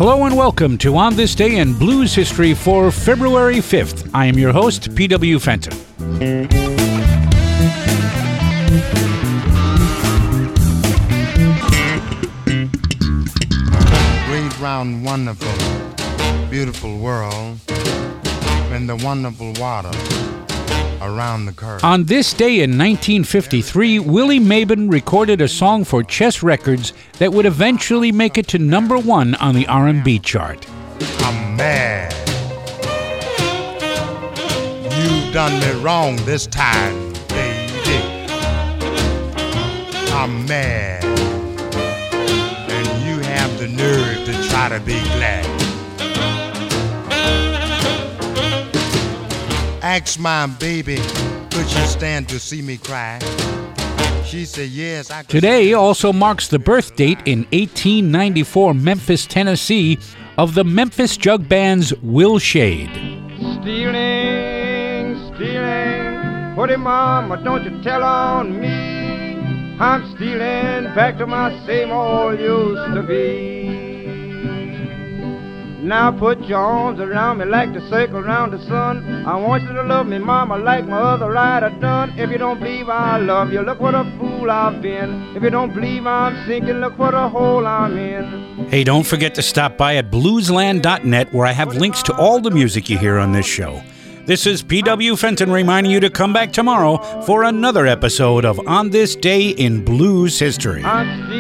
Hello and welcome to On This Day in Blues History for February 5th. I am your host, P.W. Fenton. Great, round, wonderful, beautiful world, and the wonderful water around the curve. On this day in 1953, Willie Mabon recorded a song for Chess Records that would eventually make it to number one on the R&B chart. I'm mad. You done me wrong this time, baby. I'm mad. And you have the nerve to try to be glad. Ask my baby, could she stand to see me cry? She said yes. Today also marks the birth date in 1894 Memphis, Tennessee of the Memphis Jug Band's Will Shade. Stealing, pretty mama, don't you tell on me. I'm stealing back to my same old used to be. Now put your arms around me like the circle around the sun. I want you to love me, mama, like my other rider done. If you don't believe I love you, look what a fool I've been. If you don't believe I'm sinking, look what a hole I'm in. Hey, don't forget to stop by at bluesland.net where I have links to all the music you hear on this show. This is P.W. Fenton reminding you to come back tomorrow for another episode of On This Day in Blues History.